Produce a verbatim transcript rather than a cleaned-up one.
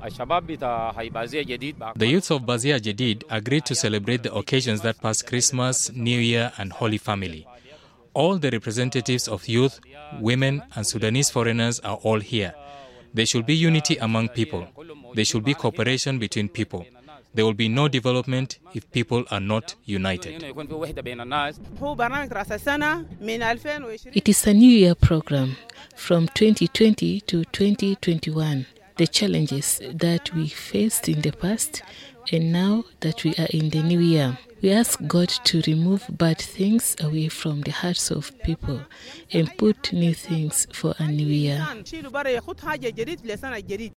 The youths of Bazia Jadid agreed to celebrate the occasions that pass Christmas, New Year and Holy Family. All the representatives of youth, women and Sudanese foreigners are all here. There should be unity among people. There should be cooperation between people. There will be no development if people are not united. It is a New Year program from twenty twenty to twenty twenty-one. The challenges that we faced in the past and now that we are in the new year. We ask God to remove bad things away from the hearts of people and put new things for a new year.